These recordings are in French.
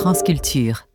France Culture.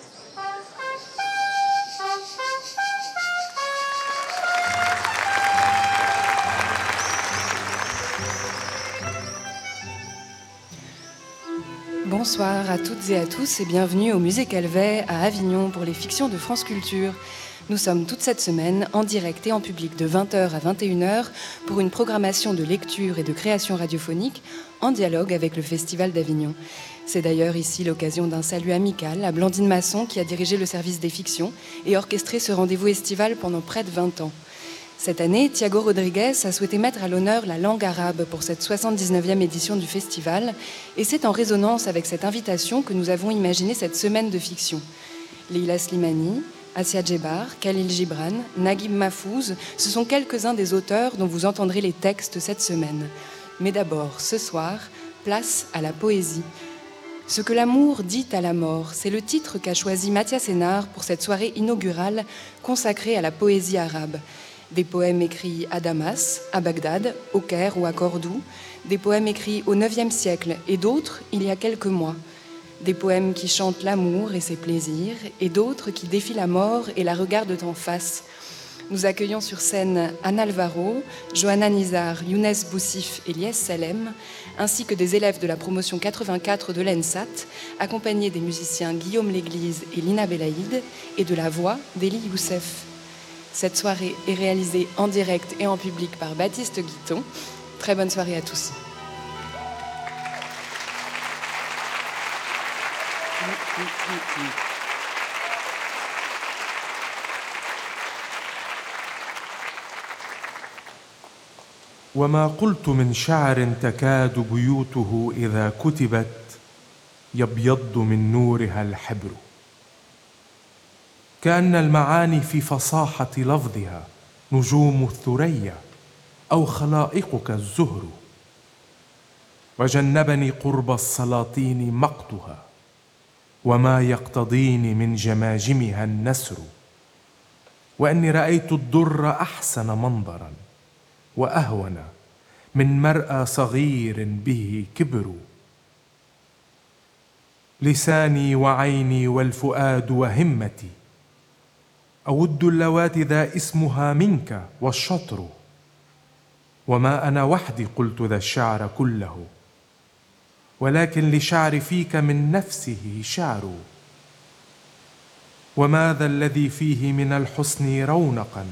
Bonsoir à toutes et à tous et bienvenue au Musée Calvet à Avignon pour les fictions de France Culture. Nous sommes toute cette semaine en direct et en public de 20h à 21h pour une programmation de lecture et de création radiophonique en dialogue avec le Festival d'Avignon. C'est d'ailleurs ici l'occasion d'un salut amical à Blandine Masson qui a dirigé le service des fictions et orchestré ce rendez-vous estival pendant près de 20 ans. Cette année, Thiago Rodriguez a souhaité mettre à l'honneur la langue arabe pour cette 79e édition du festival et c'est en résonance avec cette invitation que nous avons imaginé cette semaine de fiction. Leila Slimani, Assia Djebar, Khalil Gibran, Naguib Mahfouz, ce sont quelques-uns des auteurs dont vous entendrez les textes cette semaine. Mais d'abord, ce soir, place à la poésie. Ce que l'amour dit à la mort, c'est le titre qu'a choisi Mathias Hénard pour cette soirée inaugurale consacrée à la poésie arabe. Des poèmes écrits à Damas, à Bagdad, au Caire ou à Cordoue, des poèmes écrits au IXe siècle et d'autres il y a quelques mois. Des poèmes qui chantent l'amour et ses plaisirs, et d'autres qui défient la mort et la regardent en face. Nous accueillons sur scène Anne Alvaro, Johanna Nizar, Younes Boussif et Lies Salem, ainsi que des élèves de la promotion 84 de l'ENSAT, accompagnés des musiciens Guillaume L'Église et Lina Belaïd, et de la voix d'Elie Youssef. Cette soirée est réalisée en direct et en public par Baptiste Guiton. Très bonne soirée à tous. وما قلت من شعر تكاد بيوته إذا كتبت يبيض من نورها الحبر كأن المعاني في فصاحة لفظها نجوم الثريا أو خلائقك الزهر وجنبني قرب السلاطين مقتها وما يقتضيني من جماجمها النسر وأني رأيت الدر أحسن منظرا وأهون من مرأى صغير به كبر لساني وعيني والفؤاد وهمتي أود اللواتي ذا اسمها منك والشطر وما أنا وحدي قلت ذا الشعر كله ولكن لشعر فيك من نفسه شعر وماذا الذي فيه من الحسن رونقا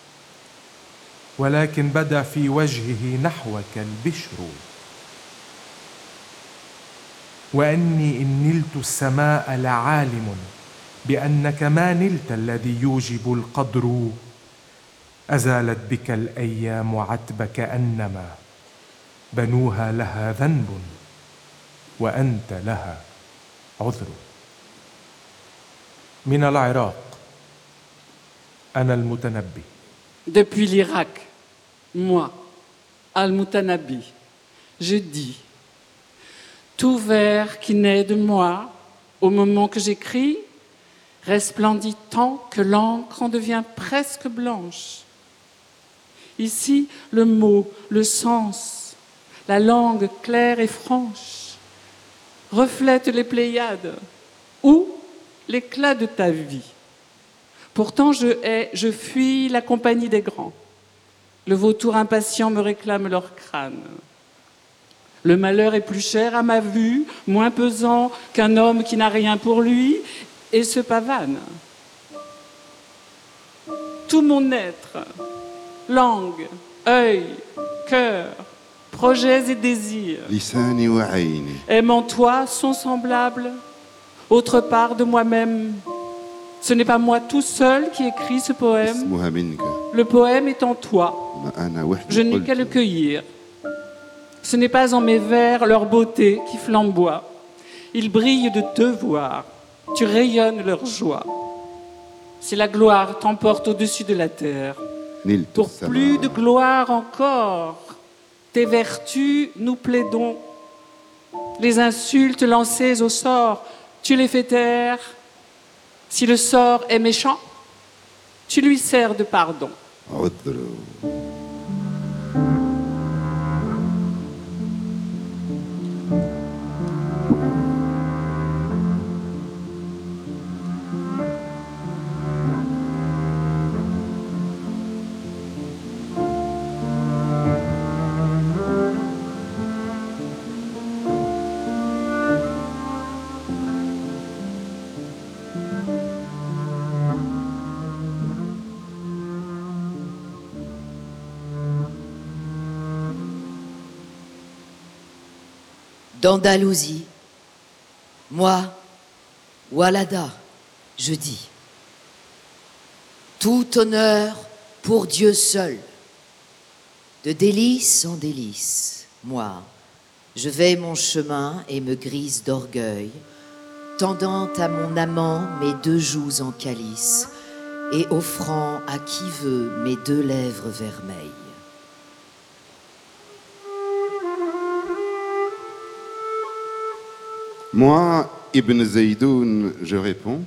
ولكن بدا في وجهه نحوك البشر وأني إن نلت السماء لعالم بأنك ما نلت الذي يوجب القدر أزالت بك الأيام عتبك أنما بنوها لها ذنب وأنت لها عذر. من العراق أنا المتنبي. Depuis l'Irak, moi, Al-Mutanabi, je dis, tout vers qui naît de moi, au moment que j'écris, resplendit tant que l'encre en devient presque blanche. Ici, le mot, le sens, la langue claire et franche reflètent les Pléiades ou l'éclat de ta vie. Pourtant, je fuis la compagnie des grands. Le vautour impatient me réclame leur crâne. Le malheur est plus cher à ma vue, moins pesant qu'un homme qui n'a rien pour lui et se pavane. Tout mon être, langue, œil, cœur, projets et désirs, aimant toi, sont semblables. Autre part de moi-même, ce n'est pas moi tout seul qui écris ce poème. Le poème est en toi. Je n'ai qu'à le cueillir. Ce n'est pas en mes vers leur beauté qui flamboie. Ils brillent de te voir. Tu rayonnes leur joie. Si la gloire t'emporte au-dessus de la terre, pour plus de gloire encore, tes vertus nous plaidons. Les insultes lancées au sort, tu les fais taire. Si le sort est méchant, tu lui sers de pardon. d'Andalousie. Moi, Walada, je dis. Tout honneur pour Dieu seul. De délice en délice, moi, je vais mon chemin et me grise d'orgueil, tendant à mon amant mes deux joues en calice et offrant à qui veut mes deux lèvres vermeilles. Moi, Ibn Zaydoun, je réponds.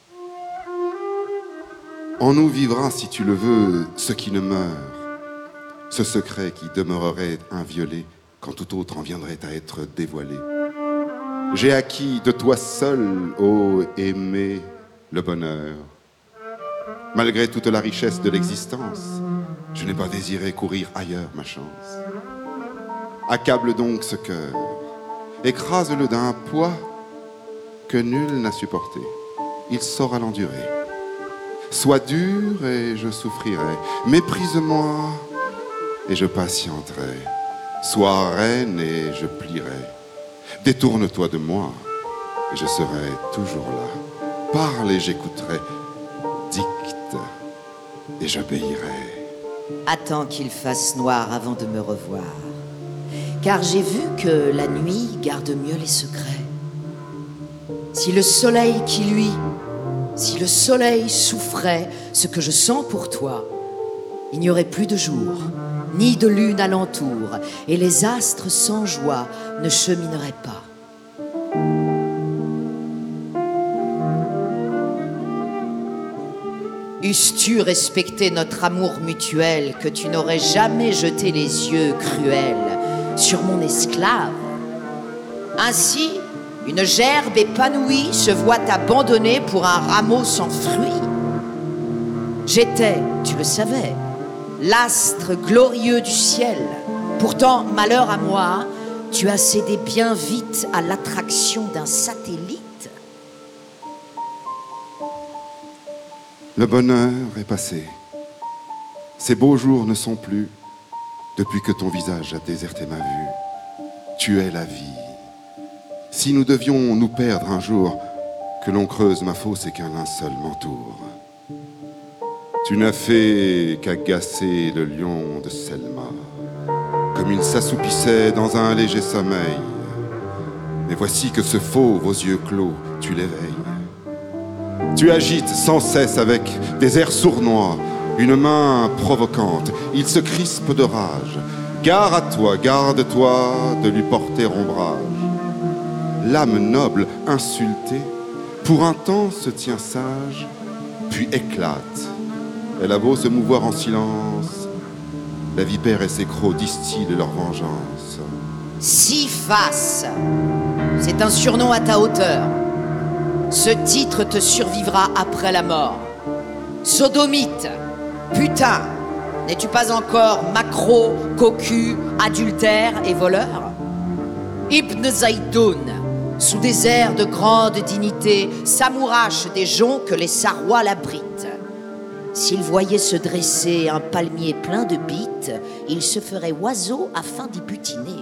En nous vivra, si tu le veux, ce qui ne meurt, ce secret qui demeurerait inviolé quand tout autre en viendrait à être dévoilé. J'ai acquis de toi seul, ô aimé, le bonheur. Malgré toute la richesse de l'existence, je n'ai pas désiré courir ailleurs ma chance. Accable donc ce cœur, écrase-le d'un poids que nul n'a supporté. Il saura l'endurer. Sois dur et je souffrirai. Méprise-moi et je patienterai. Sois reine et je plierai. Détourne-toi de moi et je serai toujours là. Parle et j'écouterai. Dicte et j'obéirai. Attends qu'il fasse noir avant de me revoir, car j'ai vu que la nuit garde mieux les secrets. Si le soleil qui luit, si le soleil souffrait ce que je sens pour toi, il n'y aurait plus de jour, ni de lune alentour, et les astres sans joie ne chemineraient pas. Eusses-tu respecté notre amour mutuel, que tu n'aurais jamais jeté les yeux cruels sur mon esclave? Ainsi, une gerbe épanouie se voit abandonnée pour un rameau sans fruits. J'étais, tu le savais, l'astre glorieux du ciel. Pourtant, malheur à moi, tu as cédé bien vite à l'attraction d'un satellite. Le bonheur est passé. Ces beaux jours ne sont plus depuis que ton visage a déserté ma vue. Tu es la vie. Si nous devions nous perdre un jour, que l'on creuse ma fosse et qu'un linceul m'entoure. Tu n'as fait qu'agacer le lion de Selma, comme il s'assoupissait dans un léger sommeil. Mais voici que ce fauve aux yeux clos, tu l'éveilles. Tu agites sans cesse avec des airs sournois, une main provocante. Il se crispe de rage. Gare à toi, garde-toi de lui porter ombrage. L'âme noble, insultée, pour un temps se tient sage, puis éclate. Elle a beau se mouvoir en silence, la vipère et ses crocs distillent leur vengeance. Six faces, c'est un surnom à ta hauteur. Ce titre te survivra après la mort. Sodomite, putain, n'es-tu pas encore macro, cocu, adultère et voleur? Ibn Zaydoun, sous des airs de grande dignité, s'amourache des joncs que les Sarrois l'abritent. S'il voyait se dresser un palmier plein de bites, il se ferait oiseau afin d'y butiner.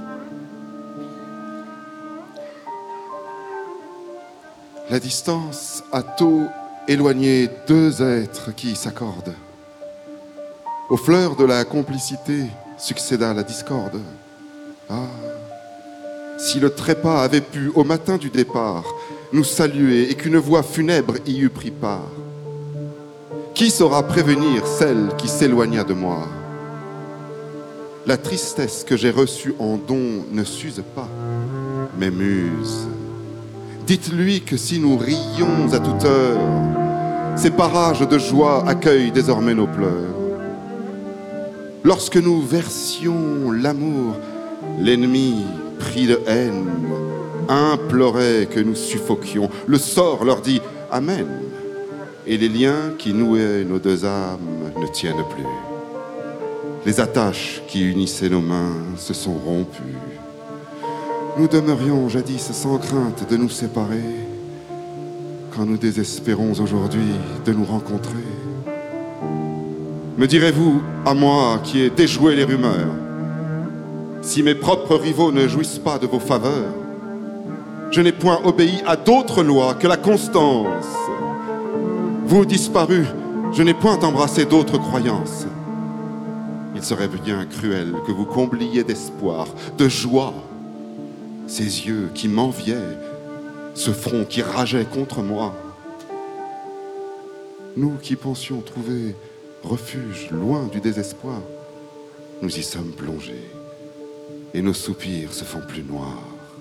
La distance a tôt éloigné deux êtres qui s'accordent. Aux fleurs de la complicité succéda la discorde. Ah, si le trépas avait pu, au matin du départ, nous saluer et qu'une voix funèbre y eût pris part. Qui saura prévenir celle qui s'éloigna de moi? La tristesse que j'ai reçue en don ne s'use pas, mais muse. Dites-lui que si nous rions à toute heure, ces parages de joie accueillent désormais nos pleurs. Lorsque nous versions l'amour, l'ennemi, pris de haine, implorait que nous suffoquions. Le sort leur dit « Amen ». Et les liens qui nouaient nos deux âmes ne tiennent plus. Les attaches qui unissaient nos mains se sont rompues. Nous demeurions jadis sans crainte de nous séparer, quand nous désespérons aujourd'hui de nous rencontrer. Me direz-vous, à moi qui ai déjoué les rumeurs, si mes propres rivaux ne jouissent pas de vos faveurs, Je n'ai point obéi à d'autres lois que la constance. Vous disparus, je n'ai point embrassé d'autres croyances. Il serait bien cruel que vous combliez d'espoir, de joie, ces yeux qui m'enviaient, ce front qui rageait contre moi. Nous qui pensions trouver refuge loin du désespoir, nous y sommes plongés et nos soupirs se font plus noirs.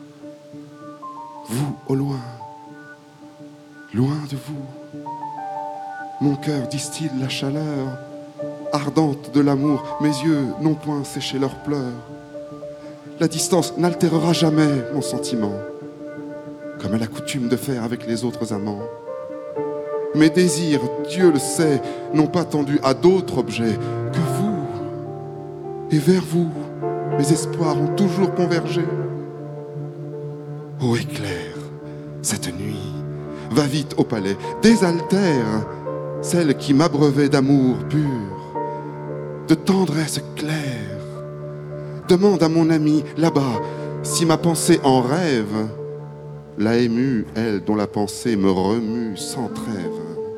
Vous, au loin, loin de vous, mon cœur distille la chaleur ardente de l'amour, mes yeux n'ont point séché leurs pleurs. La distance n'altérera jamais mon sentiment, comme elle a coutume de faire avec les autres amants. Mes désirs, Dieu le sait, n'ont pas tendu à d'autres objets que vous. Et vers vous, mes espoirs ont toujours convergé. Ô éclair, cette nuit, va vite au palais, désaltère celle qui m'abreuvait d'amour pur, de tendresse claire. Demande à mon ami là-bas si ma pensée en rêve l'a émue, elle dont la pensée me remue sans trêve.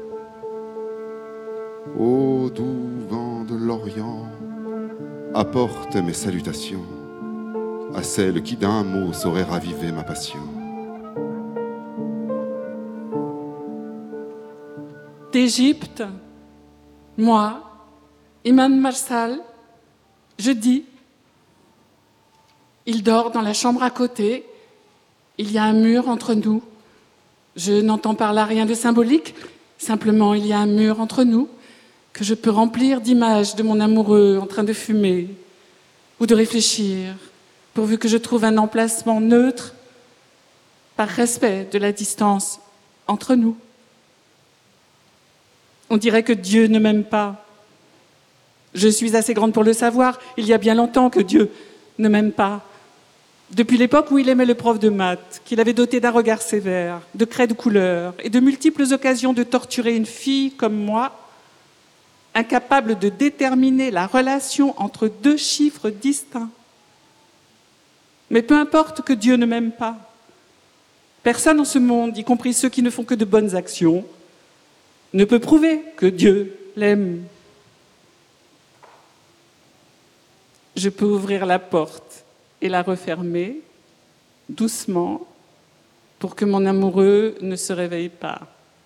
Ô doux vent de l'Orient, apporte mes salutations à celle qui d'un mot saurait raviver ma passion. D'Égypte, moi, Iman Marsal, je dis, il dort dans la chambre à côté, il y a un mur entre nous. Je n'entends par là rien de symbolique, simplement il y a un mur entre nous que je peux remplir d'images de mon amoureux en train de fumer ou de réfléchir, pourvu que je trouve un emplacement neutre par respect de la distance entre nous. On dirait que Dieu ne m'aime pas. Je suis assez grande pour le savoir. Il y a bien longtemps que Dieu ne m'aime pas. Depuis l'époque où il aimait le prof de maths, qu'il avait doté d'un regard sévère, de craies de couleur et de multiples occasions de torturer une fille comme moi, incapable de déterminer la relation entre deux chiffres distincts. Mais peu importe que Dieu ne m'aime pas. Personne en ce monde, y compris ceux qui ne font que de bonnes actions, ne peut prouver que Dieu l'aime. Je peux ouvrir la porte et la refermer doucement pour que mon amoureux ne se réveille pas.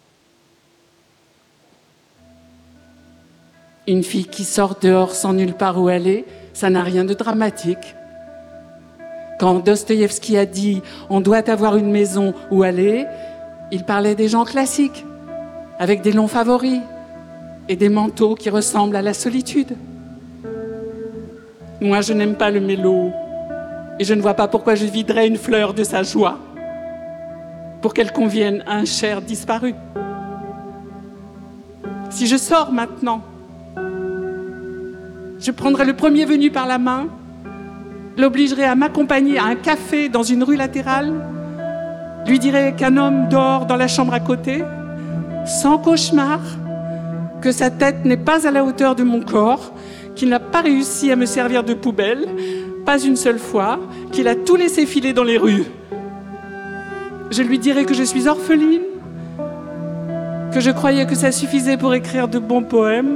Une fille qui sort dehors sans nulle part où aller, ça n'a rien de dramatique. Quand Dostoïevski a dit « on doit avoir une maison où aller », il parlait des gens classiques, avec des longs favoris et des manteaux qui ressemblent à la solitude. Moi, je n'aime pas le mélo et je ne vois pas pourquoi je viderais une fleur de sa joie pour qu'elle convienne à un cher disparu. Si je sors maintenant, je prendrai le premier venu par la main, l'obligerai à m'accompagner à un café dans une rue latérale, lui dirai qu'un homme dort dans la chambre à côté, sans cauchemar, que sa tête n'est pas à la hauteur de mon corps, qu'il n'a pas réussi à me servir de poubelle, pas une seule fois, qu'il a tout laissé filer dans les rues. Je lui dirai que je suis orpheline, que je croyais que ça suffisait pour écrire de bons poèmes.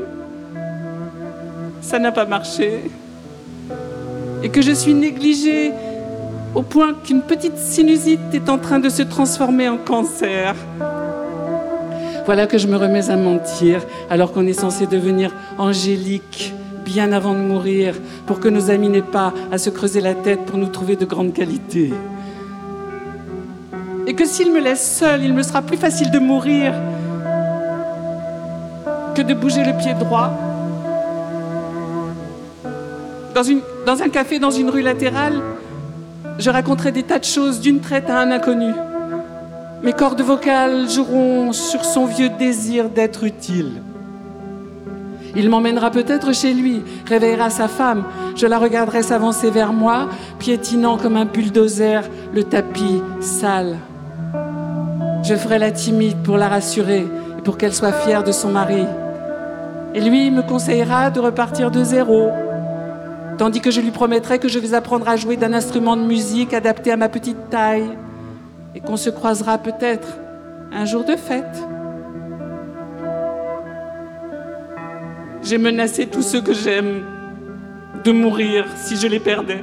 Ça n'a pas marché. Et que je suis négligée au point qu'une petite sinusite est en train de se transformer en cancer. Voilà que je me remets à mentir, alors qu'on est censé devenir angélique bien avant de mourir, pour que nos amis n'aient pas à se creuser la tête pour nous trouver de grande qualité. Et que s'ils me laissent seule, il me sera plus facile de mourir que de bouger le pied droit. Dans un café, dans une rue latérale, je raconterai des tas de choses d'une traite à un inconnu. Mes cordes vocales joueront sur son vieux désir d'être utile. Il m'emmènera peut-être chez lui, réveillera sa femme. Je la regarderai s'avancer vers moi, piétinant comme un bulldozer le tapis sale. Je ferai la timide pour la rassurer et pour qu'elle soit fière de son mari. Et lui me conseillera de repartir de zéro, tandis que je lui promettrai que je vais apprendre à jouer d'un instrument de musique adapté à ma petite taille et qu'on se croisera peut-être un jour de fête. J'ai menacé tous ceux que j'aime de mourir si je les perdais.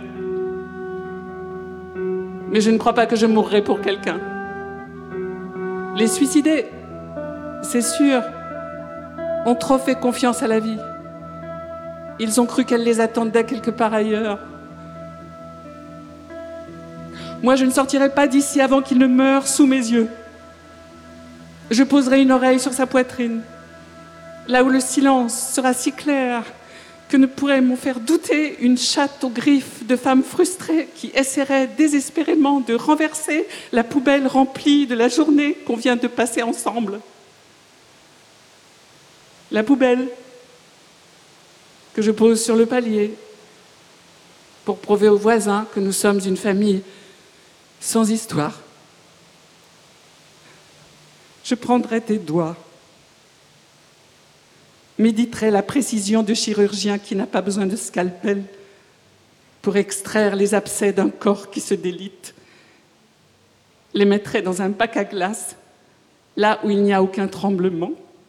Mais je ne crois pas que je mourrai pour quelqu'un. Les suicidés, c'est sûr, ont trop fait confiance à la vie. Ils ont cru qu'elle les attendait quelque part ailleurs. Moi, je ne sortirai pas d'ici avant qu'il ne meure sous mes yeux. Je poserai une oreille sur sa poitrine, là où le silence sera si clair que ne pourrait m'en faire douter une chatte aux griffes de femme frustrée qui essaierait désespérément de renverser la poubelle remplie de la journée qu'on vient de passer ensemble. La poubelle que je pose sur le palier pour prouver aux voisins que nous sommes une famille sans histoire. Je prendrai tes doigts, méditerai la précision de chirurgien qui n'a pas besoin de scalpel pour extraire les abcès d'un corps qui se délite, les mettrai dans un bac à glace, là où il n'y a aucun tremblement.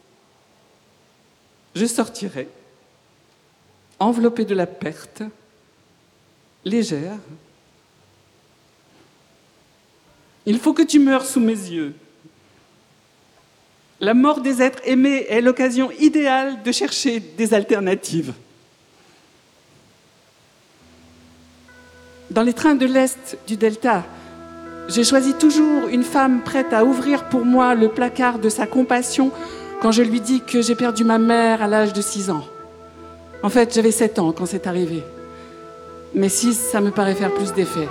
Je sortirai, enveloppée de la perte, légère. Il faut que tu meures sous mes yeux. La mort des êtres aimés est l'occasion idéale de chercher des alternatives. Dans les trains de l'Est du Delta, j'ai choisi toujours une femme prête à ouvrir pour moi le placard de sa compassion quand je lui dis que j'ai perdu ma mère à l'âge de 6 ans. En fait, j'avais 7 ans quand c'est arrivé. Mais 6, ça me paraît faire plus d'effet.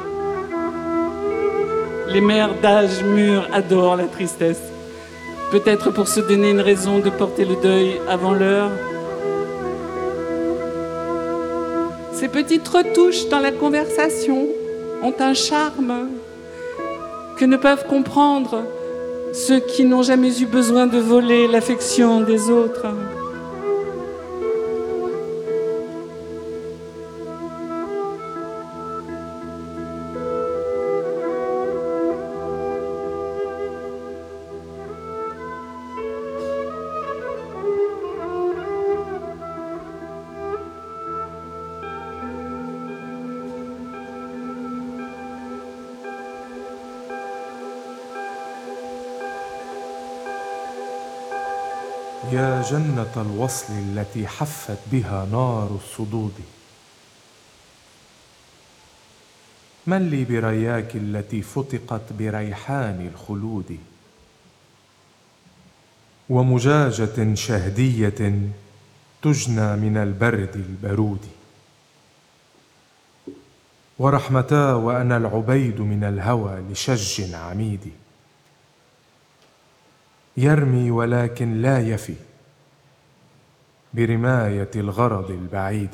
Les mères d'âge mûr adorent la tristesse. Peut-être pour se donner une raison de porter le deuil avant l'heure. Ces petites retouches dans la conversation ont un charme que ne peuvent comprendre ceux qui n'ont jamais eu besoin de voler l'affection des autres. يا جنة الوصل التي حفت بها نار الصدود، من لي برياك التي فتقت بريحان الخلود، ومجاجة شهدية تجنى من البرد البرود، ورحمتا وأنا العبيد من الهوى لشج عميد، يرمي ولكن لا يفي برماية الغرض البعيد،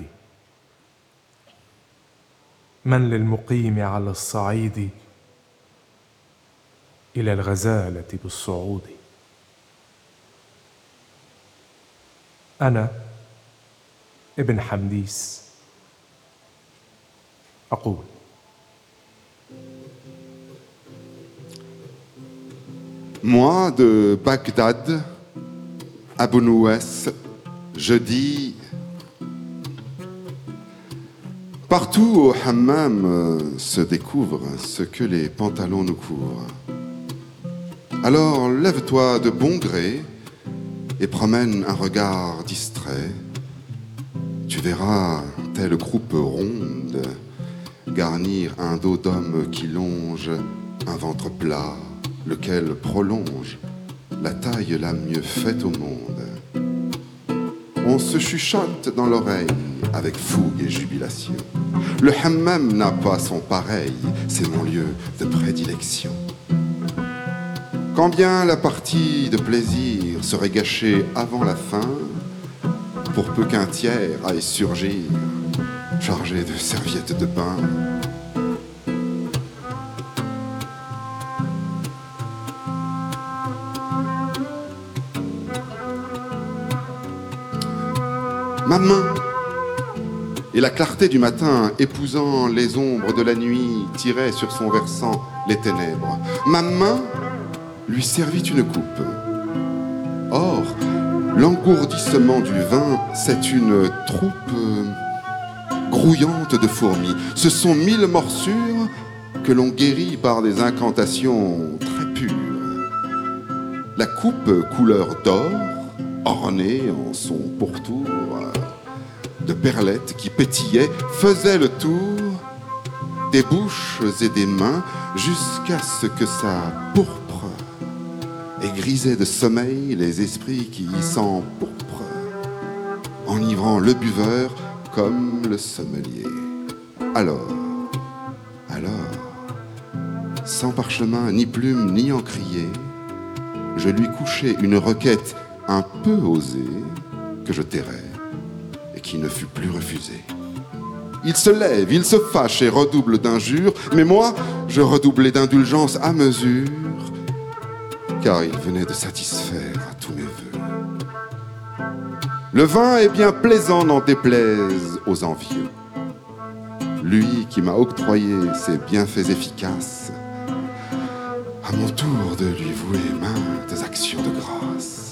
من للمقيم على الصعيد إلى الغزالة بالصعود. أنا ابن حمديس أقول: Moi, de Bagdad, Abu Nouès, je dis: partout au hammam se découvre ce que les pantalons nous couvrent. Alors lève-toi de bon gré et promène un regard distrait. Tu verras, telle croupe ronde, garnir un dos d'homme qui longe un ventre plat, lequel prolonge la taille la mieux faite au monde. On se chuchote dans l'oreille avec fougue et jubilation. Le hammam n'a pas son pareil, c'est mon lieu de prédilection. Quand bien la partie de plaisir serait gâchée avant la fin, pour peu qu'un tiers aille surgir, chargé de serviettes de bain. Ma main et la clarté du matin, épousant les ombres de la nuit, tirait sur son versant les ténèbres. Ma main lui servit une coupe. Or, l'engourdissement du vin, c'est une troupe grouillante de fourmis. Ce sont 1000 morsures que l'on guérit par des incantations très pures. La coupe couleur d'or, ornée en son pourtour de perlettes qui pétillaient, faisait le tour des bouches et des mains jusqu'à ce que sa pourpre égrisait de sommeil les esprits qui s'empourprent, enivrant le buveur comme le sommelier. Alors, sans parchemin, ni plume, ni encrier, je lui couchai une requête un peu osée que je tairai et qui ne fut plus refusée. Il se lève, il se fâche et redouble d'injures, mais moi, je redoublais d'indulgence à mesure, car il venait de satisfaire à tous mes vœux. Le vin est bien plaisant, n'en déplaise aux envieux. Lui qui m'a octroyé ses bienfaits efficaces, à mon tour de lui vouer maintes actions de grâce.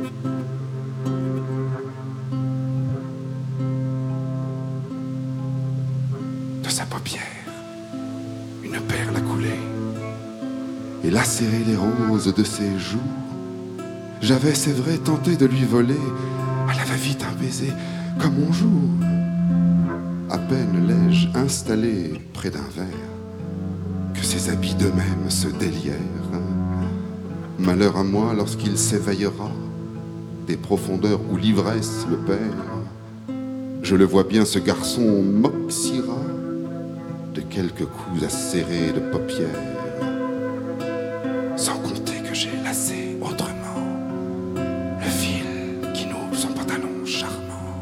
De sa paupière, une perle a coulé et lacéré les roses de ses joues. J'avais, c'est vrai, tenté de lui voler à la va-vite un baiser comme on joue. À peine l'ai-je installé près d'un verre que ses habits d'eux-mêmes se délièrent. Malheur à moi lorsqu'il s'éveillera des profondeurs où l'ivresse le perd. Je le vois bien, ce garçon m'oxyra de quelques coups acérés de paupières, sans compter que j'ai lacé autrement le fil qui noue son pantalon charmant.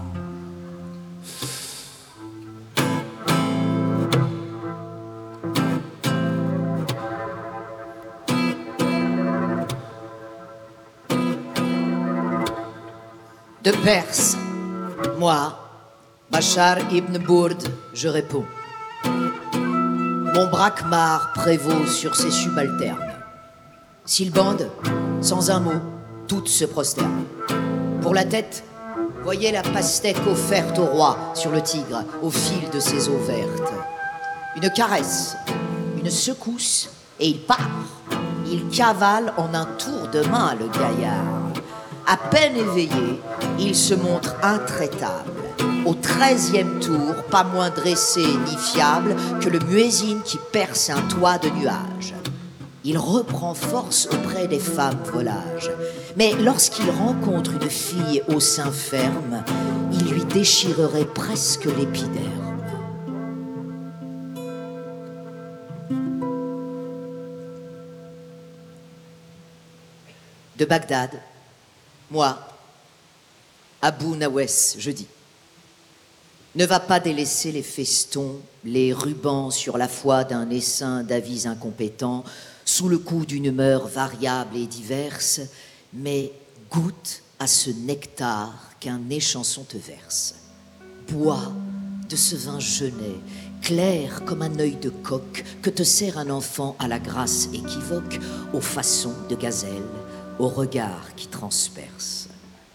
De Perse, moi, Bachar ibn Bourd, je réponds. Mon brakmar prévaut sur ses subalternes. S'ils bandent, sans un mot, toutes se prosternent. Pour la tête, voyez la pastèque offerte au roi sur le tigre, au fil de ses eaux vertes. Une caresse, une secousse, et il part. Il cavale en un tour de main, le gaillard. À peine éveillé, il se montre intraitable. Au 13e tour, pas moins dressé ni fiable que le muezzin qui perce un toit de nuages. Il reprend force auprès des femmes volages. Mais lorsqu'il rencontre une fille au sein ferme, il lui déchirerait presque l'épiderme. De Bagdad, moi, Abou Nawès, je dis, ne va pas délaisser les festons, les rubans sur la foi d'un essaim d'avis incompétents, sous le coup d'une humeur variable et diverse, mais goûte à ce nectar qu'un échanson te verse. Bois de ce vin genet, clair comme un œil de coq, que te sert un enfant à la grâce équivoque, aux façons de gazelle, au regard qui transperce.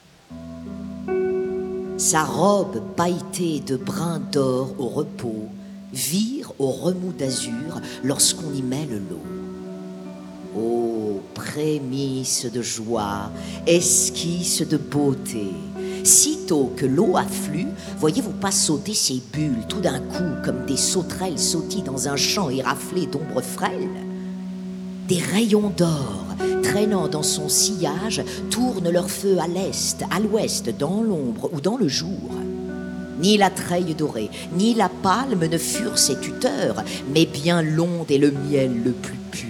Sa robe pailletée de brins d'or au repos vire au remous d'azur lorsqu'on y mêle l'eau. Ô prémices de joie, esquisses de beauté, sitôt que l'eau afflue, voyez-vous pas sauter ces bulles tout d'un coup comme des sauterelles sautillent dans un champ éraflé d'ombres frêles? Des rayons d'or, traînant dans son sillage, tournent leur feu à l'est, à l'ouest, dans l'ombre ou dans le jour. Ni la treille dorée, ni la palme ne furent ses tuteurs, mais bien l'onde et le miel le plus pur.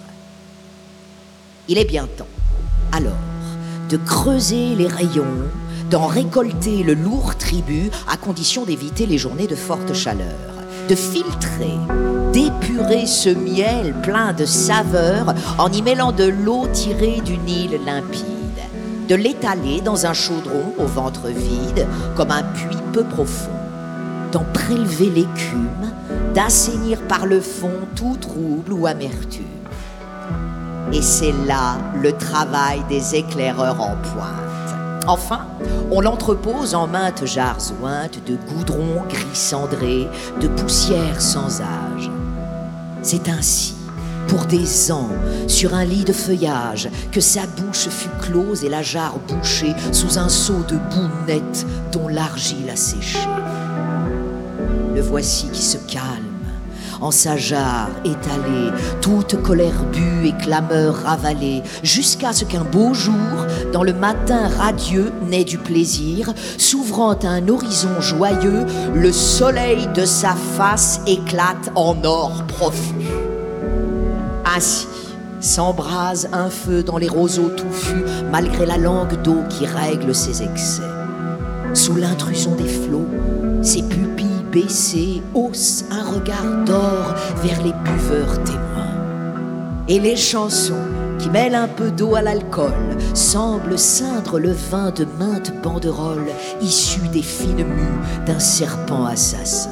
Il est bien temps, alors, de creuser les rayons, d'en récolter le lourd tribut, à condition d'éviter les journées de forte chaleur, de filtrer, d'épurer ce miel plein de saveur en y mêlant de l'eau tirée du Nil limpide, de l'étaler dans un chaudron au ventre vide comme un puits peu profond, d'en prélever l'écume, d'assainir par le fond tout trouble ou amertume. Et c'est là le travail des éclaireurs en pointe. Enfin, on l'entrepose en maintes jarres ointes de goudron gris cendré, de poussière sans âge. C'est ainsi, pour des ans, sur un lit de feuillage, que sa bouche fut close et la jarre bouchée sous un seau de boue nette dont l'argile a séché. Le voici qui se calme, en sa jarre étalée, toute colère bue et clameur ravalée, jusqu'à ce qu'un beau jour, dans le matin radieux, naît du plaisir, s'ouvrant à un horizon joyeux, le soleil de sa face éclate en or profus. Ainsi s'embrase un feu dans les roseaux touffus, malgré la langue d'eau qui règle ses excès. Sous l'intrusion des flots, ses pupilles baissées haussent un regard d'or vers les buveurs témoins. Et les chansons, qui mêlent un peu d'eau à l'alcool, semblent ceindre le vin de maintes banderoles issues des fines mues d'un serpent assassin.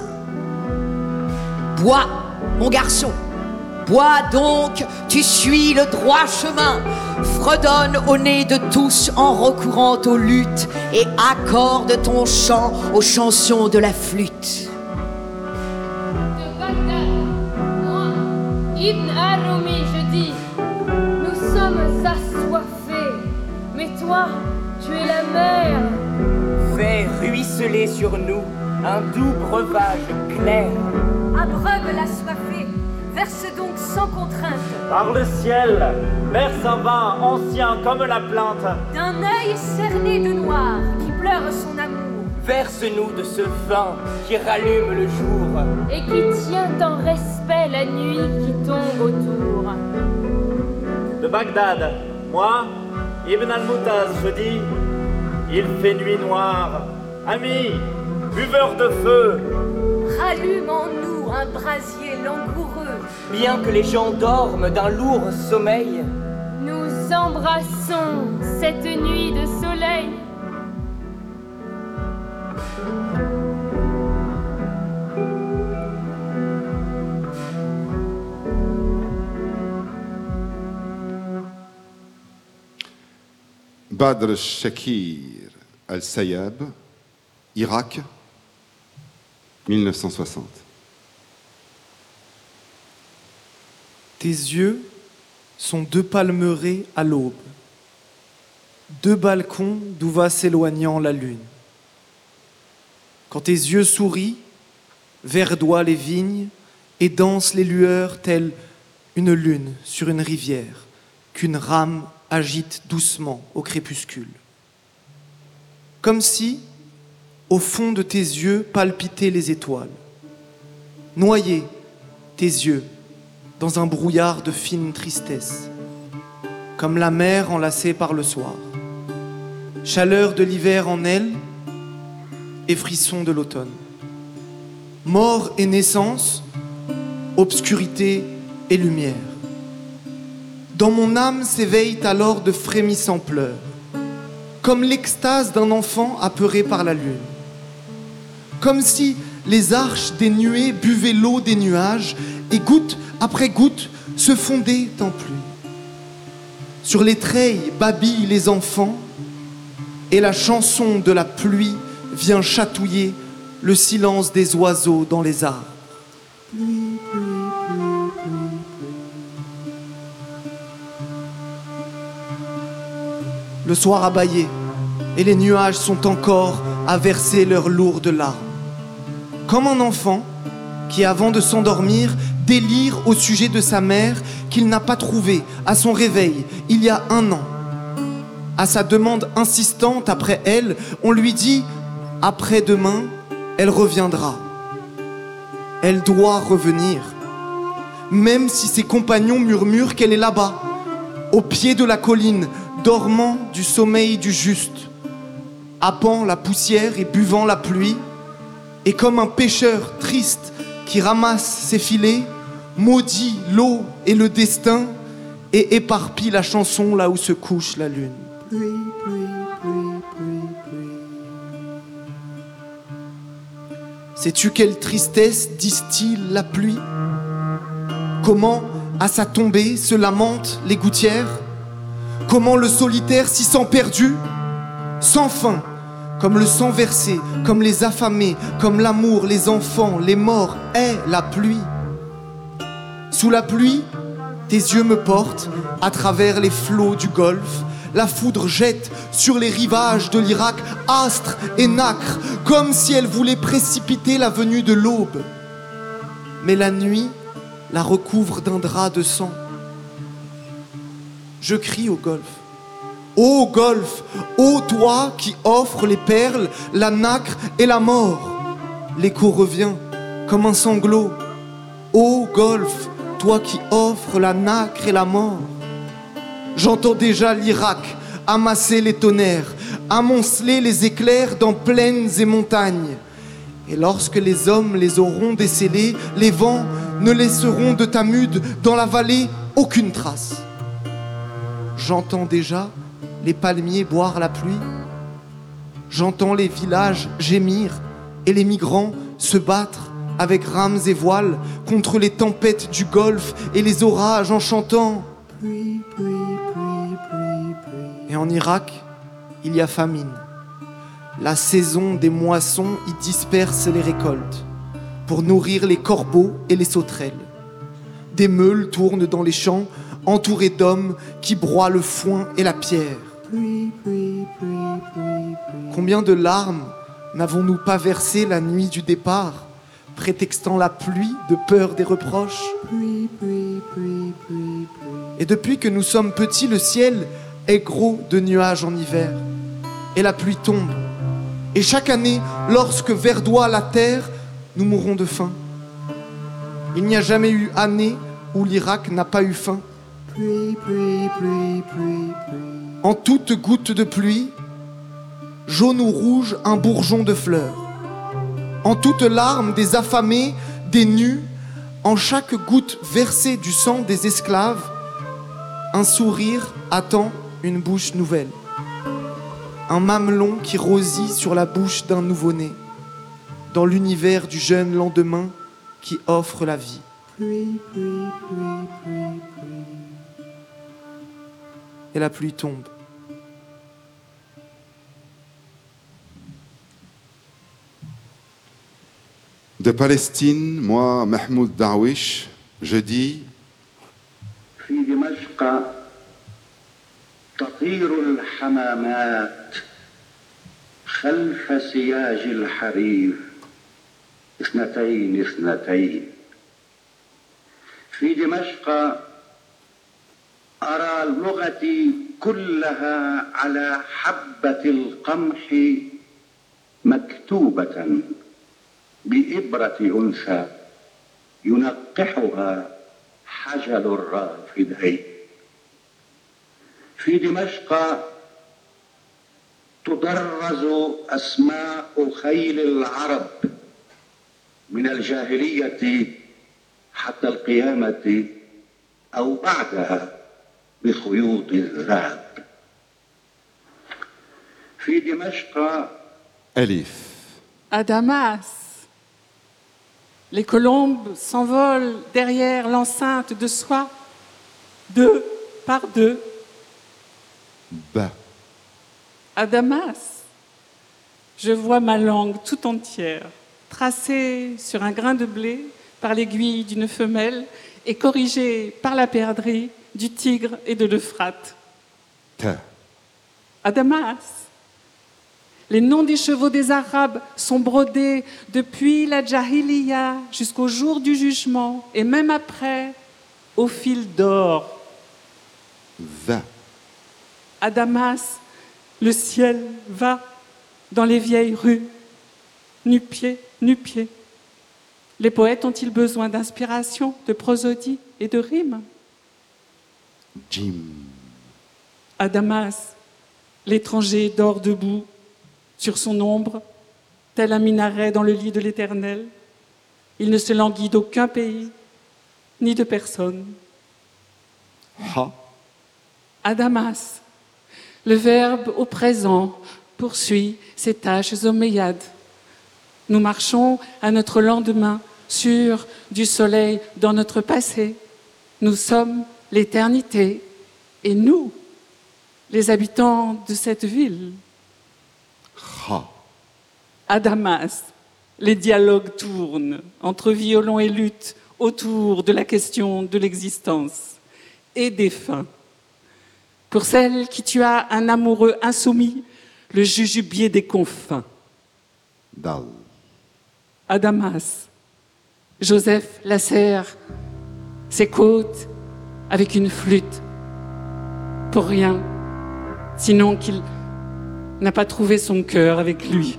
Bois, mon garçon! Bois donc, tu suis le droit chemin, fredonne au nez de tous en recourant aux luttes et accorde ton chant aux chansons de la flûte. De Bagdad, moi, Ibn al-Rumi, je dis, nous sommes assoiffés, mais toi, tu es la mer. Fais ruisseler sur nous un doux breuvage clair. Abreuve l'assoiffé. Verse donc sans contrainte. Par le ciel, verse un vin ancien comme la plainte. D'un œil cerné de noir qui pleure son amour. Verse-nous de ce vin qui rallume le jour. Et qui tient en respect la nuit qui tombe autour. De Bagdad, moi, Ibn al-Mutaz, je dis, il fait nuit noire. Amis, buveurs de feu, rallume en nous un brasier langoureux. Bien que les gens dorment d'un lourd sommeil, nous embrassons cette nuit de soleil. Badr Shakir Al-Sayyab, Irak, 1960. Tes yeux sont deux palmeraies à l'aube, deux balcons d'où va s'éloignant la lune. Quand tes yeux sourient, verdoient les vignes et dansent les lueurs telles une lune sur une rivière qu'une rame agite doucement au crépuscule. Comme si, au fond de tes yeux, palpitaient les étoiles. Noyés, tes yeux, dans un brouillard de fine tristesse, comme la mer enlacée par le soir. Chaleur de l'hiver en elle et frisson de l'automne. Mort et naissance, obscurité et lumière. Dans mon âme s'éveillent alors de frémissants pleurs, comme l'extase d'un enfant apeuré par la lune. Comme si les arches des nuées buvaient l'eau des nuages et goutte après goutte se fondaient en pluie. Sur les treilles babillent les enfants et la chanson de la pluie vient chatouiller le silence des oiseaux dans les arbres. Pluie, pluie, pluie, pluie, pluie. Le soir a bâillé et les nuages sont encore à verser leurs lourdes larmes. Comme un enfant qui, avant de s'endormir, délire au sujet de sa mère qu'il n'a pas trouvée à son réveil il y a 1 an. À sa demande insistante après elle, on lui dit « Après-demain, elle reviendra ». Elle doit revenir, même si ses compagnons murmurent qu'elle est là-bas, au pied de la colline, dormant du sommeil du juste, happant la poussière et buvant la pluie, et comme un pêcheur triste qui ramasse ses filets, maudit l'eau et le destin et éparpille la chanson là où se couche la lune. Pluie, pluie, pluie, pluie, pluie. Sais-tu quelle tristesse distille la pluie? Comment, à sa tombée, se lamentent les gouttières? Comment le solitaire s'y sent perdu? Sans fin, comme le sang versé, comme les affamés, comme l'amour, les enfants, les morts, est la pluie. Sous la pluie, tes yeux me portent à travers les flots du Golfe. La foudre jette sur les rivages de l'Irak astres et nacres, comme si elle voulait précipiter la venue de l'aube. Mais la nuit la recouvre d'un drap de sang. Je crie au Golfe. Ô Golfe, ô toi qui offres les perles, la nacre et la mort. L'écho revient comme un sanglot. Ô Golfe, toi qui offres la nacre et la mort. J'entends déjà l'Irak amasser les tonnerres, amonceler les éclairs dans plaines et montagnes. Et lorsque les hommes les auront décelés, les vents ne laisseront de Tamude dans la vallée aucune trace. J'entends déjà les palmiers boire la pluie. J'entends les villages gémir et les migrants se battre avec rames et voiles contre les tempêtes du Golfe et les orages en chantant pluie, pluie, pluie, pluie, pluie. Et en Irak, il y a famine. La saison des moissons y disperse les récoltes pour nourrir les corbeaux et les sauterelles. Des meules tournent dans les champs, entourés d'hommes qui broient le foin et la pierre. Pluie, pluie, pluie, pluie, pluie. Combien de larmes n'avons-nous pas versées la nuit du départ, prétextant la pluie de peur des reproches? Pluie, pluie, pluie, pluie, pluie. Et depuis que nous sommes petits, le ciel est gros de nuages en hiver. Et la pluie tombe. Et chaque année, lorsque verdoie la terre, nous mourrons de faim. Il n'y a jamais eu année où l'Irak n'a pas eu faim. Pluie, pluie, pluie, pluie, pluie. En toute goutte de pluie, jaune ou rouge, un bourgeon de fleurs. En toute larme des affamés, des nus, en chaque goutte versée du sang des esclaves, un sourire attend une bouche nouvelle. Un mamelon qui rosit sur la bouche d'un nouveau-né, dans l'univers du jeune lendemain qui offre la vie. Pluie, pluie, pluie, pluie, pluie. Et la pluie tombe. De Palestine, moi, Mahmoud Darwish, je dis في دمشق تطير الحمامات خلف سياج الحرير اثنتين اثنتين. في دمشق أرى لغتي كلها على حبة القمح مكتوبة بإبرة أنثى ينقحها حجل الرافدين. في دمشق تدرز أسماء خيل العرب من الجاهلية حتى القيامة أو بعدها بخيوط الذهب. في دمشق Alif. À Damas, les colombes s'envolent derrière l'enceinte de soie, deux par deux. Ba. À Damas, je vois ma langue tout entière, tracée sur un grain de blé par l'aiguille d'une femelle et corrigée par la perdrix du Tigre et de l'Euphrate. Ta. À Damas, les noms des chevaux des Arabes sont brodés depuis la Jahiliya jusqu'au jour du jugement et même après au fil d'or. Va. À Damas, le ciel va dans les vieilles rues, nu-pieds, nu-pieds. Les poètes ont-ils besoin d'inspiration, de prosodie et de rimes? Jim. À Damas, l'étranger dort debout sur son ombre, tel un minaret dans le lit de l'Éternel. Il ne se languit d'aucun pays, ni de personne. Ha. À Damas, le verbe au présent poursuit ses tâches omeyyades. Nous marchons à notre lendemain, sûrs du soleil dans notre passé. Nous sommes l'éternité et nous, les habitants de cette ville. À Damas, les dialogues tournent entre violon et lutte autour de la question de l'existence et des fins. Pour celle qui tua un amoureux insoumis, le jujubier des confins. Dal. À Damas, Joseph lacère ses côtes avec une flûte. Pour rien, sinon qu'il n'a pas trouvé son cœur avec lui.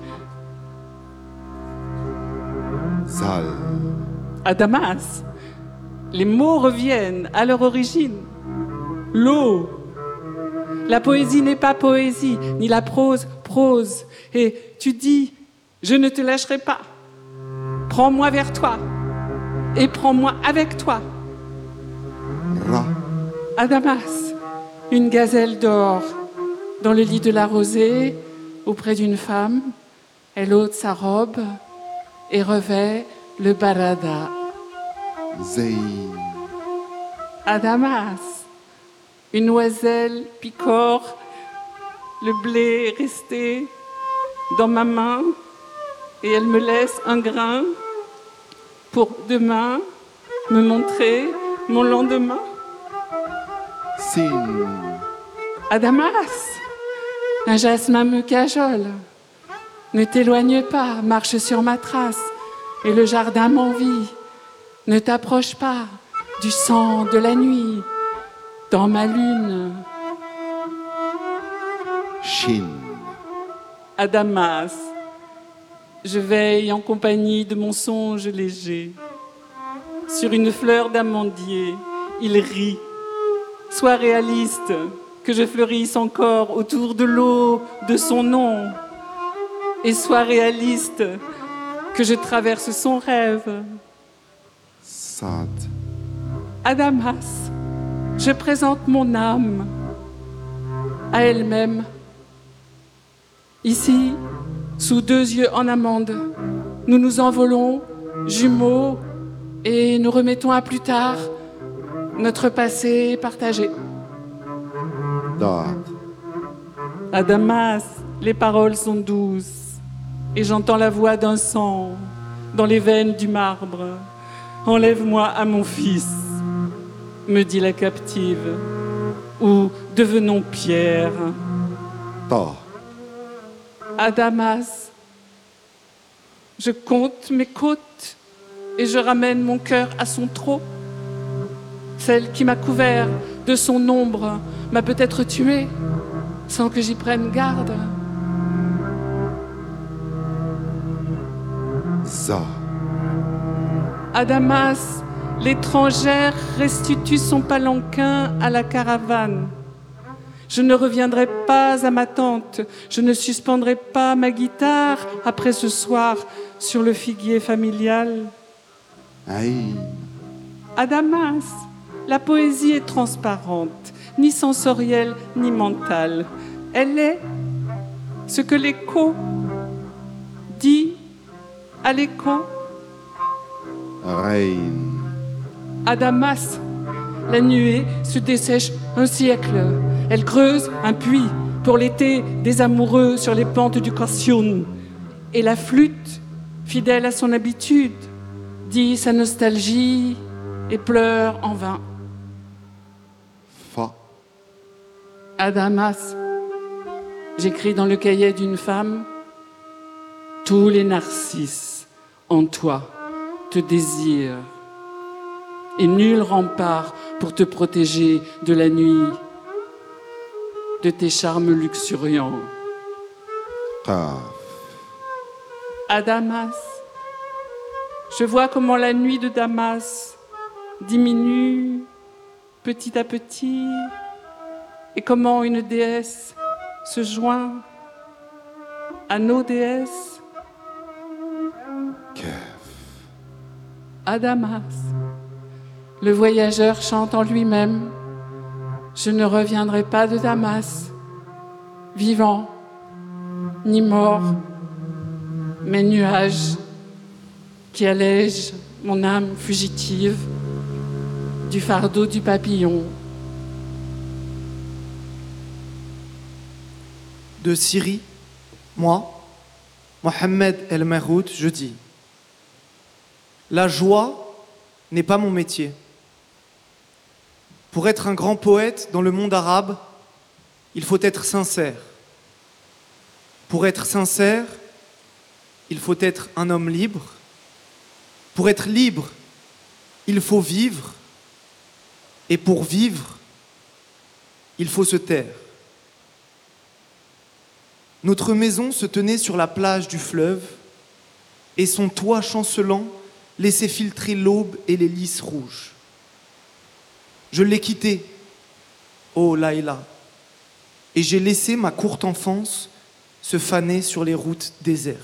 Zal. À Damas, les mots reviennent à leur origine. L'eau. La poésie n'est pas poésie, ni la prose, prose. Et tu dis, je ne te lâcherai pas. Prends-moi vers toi et prends-moi avec toi. Ra. À Damas, une gazelle dort dans le lit de la rosée, auprès d'une femme. Elle ôte sa robe et revêt le barada. Zayn. À Damas, une oiselle picore le blé resté dans ma main et elle me laisse un grain pour demain me montrer mon lendemain. Sin. À Damas, un jasmin me cajole. Ne t'éloigne pas, marche sur ma trace et le jardin m'envie. Ne t'approche pas du sang de la nuit dans ma lune. Shin. À Damas, je veille en compagnie de mon songe léger. Sur une fleur d'amandier, il rit. Sois réaliste, que je fleurisse encore autour de l'eau de son nom. Et sois réaliste, que je traverse son rêve. Sad. À Damas, je présente mon âme à elle-même. Ici, sous deux yeux en amande, nous nous envolons, jumeaux, et nous remettons à plus tard notre passé partagé. Dad. À Damas, les paroles sont douces, et j'entends la voix d'un sang dans les veines du marbre. Enlève-moi à mon fils, me dit la captive, ou devenons pierre. Ta. À Damas, je compte mes côtes et je ramène mon cœur à son trot. Celle qui m'a couvert de son ombre m'a peut-être tué sans que j'y prenne garde. Za. À Damas, l'étrangère restitue son palanquin à la caravane. Je ne reviendrai pas à ma tente, je ne suspendrai pas ma guitare après ce soir sur le figuier familial. Aïn. À Damas, la poésie est transparente, ni sensorielle ni mentale. Elle est ce que l'écho dit à l'écho. Rein. À Damas, la nuée se dessèche un siècle. Elle creuse un puits pour l'été des amoureux sur les pentes du Cassiun. Et la flûte, fidèle à son habitude, dit sa nostalgie et pleure en vain. Fa. À Damas, j'écris dans le cahier d'une femme, tous les narcisses en toi te désirent et nul rempart pour te protéger de la nuit, de tes charmes luxuriants. Qaf. À Damas, je vois comment la nuit de Damas diminue petit à petit et comment une déesse se joint à nos déesses. Kef. À Damas, le voyageur chante en lui-même. Je ne reviendrai pas de Damas, vivant, ni mort, mes nuages qui allègent mon âme fugitive du fardeau du papillon. De Syrie, moi, Mohamed El Meroud, je dis: la joie n'est pas mon métier. Pour être un grand poète dans le monde arabe, il faut être sincère. Pour être sincère, il faut être un homme libre. Pour être libre, il faut vivre. Et pour vivre, il faut se taire. Notre maison se tenait sur la plage du fleuve et son toit chancelant laissait filtrer l'aube et les lys rouges. Je l'ai quitté, ô Laïla, et j'ai laissé ma courte enfance se faner sur les routes désertes.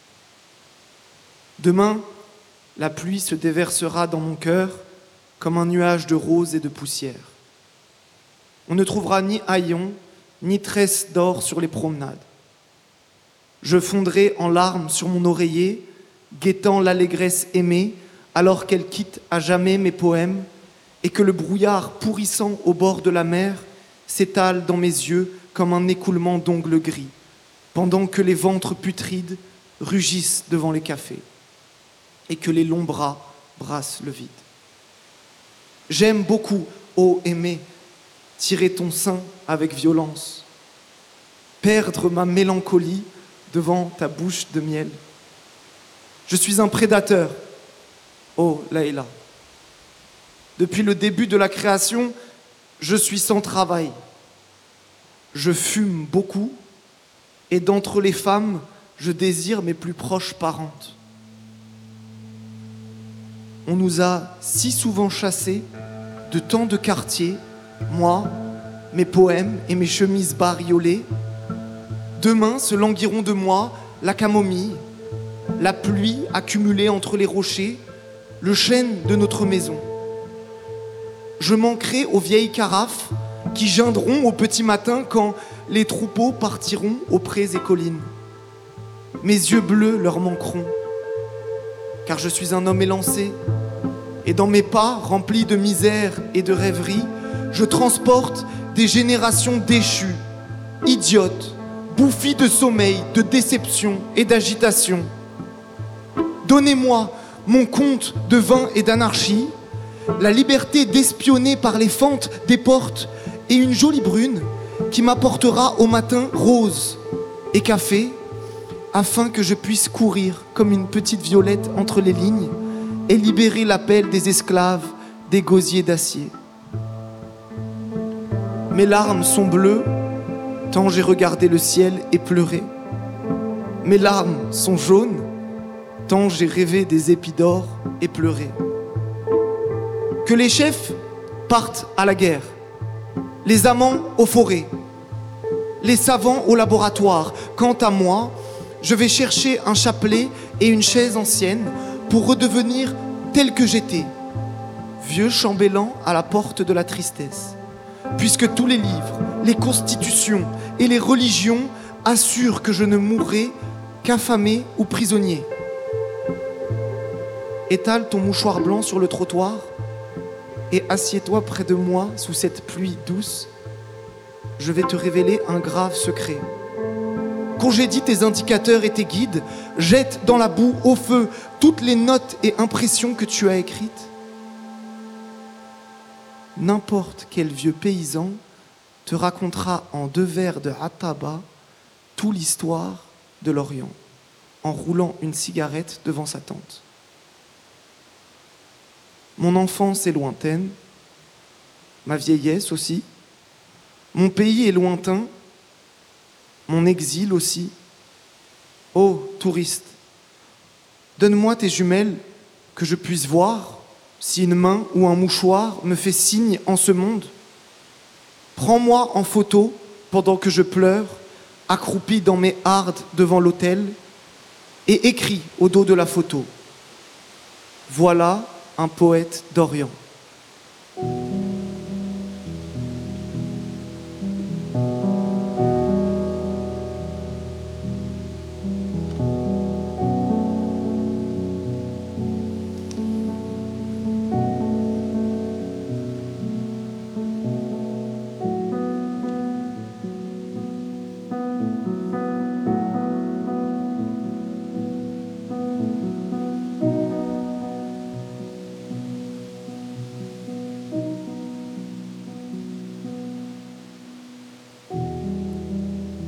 Demain, la pluie se déversera dans mon cœur comme un nuage de roses et de poussière. On ne trouvera ni haillons, ni tresses d'or sur les promenades. Je fondrai en larmes sur mon oreiller, guettant l'allégresse aimée, alors qu'elle quitte à jamais mes poèmes, et que le brouillard pourrissant au bord de la mer s'étale dans mes yeux comme un écoulement d'ongles gris, pendant que les ventres putrides rugissent devant les cafés, et que les longs bras brassent le vide. J'aime beaucoup, ô aimé, tirer ton sein avec violence, perdre ma mélancolie devant ta bouche de miel. Je suis un prédateur, ô Laïla. Depuis le début de la création, je suis sans travail. Je fume beaucoup et d'entre les femmes, je désire mes plus proches parentes. On nous a si souvent chassés de tant de quartiers, moi, mes poèmes et mes chemises bariolées. Demain se languiront de moi la camomille, la pluie accumulée entre les rochers, le chêne de notre maison. Je manquerai aux vieilles carafes qui geindront au petit matin quand les troupeaux partiront aux prés et collines. Mes yeux bleus leur manqueront, car je suis un homme élancé, et dans mes pas remplis de misère et de rêverie, je transporte des générations déchues, idiotes, bouffies de sommeil, de déception et d'agitation. Donnez-moi mon compte de vin et d'anarchie, la liberté d'espionner par les fentes des portes et une jolie brune qui m'apportera au matin rose et café afin que je puisse courir comme une petite violette entre les lignes et libérer l'appel des esclaves des gosiers d'acier. Mes larmes sont bleues tant j'ai regardé le ciel et pleuré. Mes larmes sont jaunes tant j'ai rêvé des épis d'or et pleuré. Que les chefs partent à la guerre, les amants aux forêts, les savants au laboratoire. Quant à moi, je vais chercher un chapelet et une chaise ancienne pour redevenir tel que j'étais, vieux chambellan à la porte de la tristesse, puisque tous les livres, les constitutions et les religions assurent que je ne mourrai qu'affamé ou prisonnier. Étale ton mouchoir blanc sur le trottoir et assieds-toi près de moi sous cette pluie douce. Je vais te révéler un grave secret. Congédie tes indicateurs et tes guides, jette dans la boue au feu toutes les notes et impressions que tu as écrites. N'importe quel vieux paysan te racontera en 2 vers de Attaba toute l'histoire de l'Orient, en roulant une cigarette devant sa tente. Mon enfance est lointaine, ma vieillesse aussi, mon pays est lointain, mon exil aussi. Ô touriste, donne-moi tes jumelles que je puisse voir si une main ou un mouchoir me fait signe en ce monde. Prends-moi en photo pendant que je pleure, accroupi dans mes hardes devant l'autel, et écris au dos de la photo. Voilà un poète d'Orient.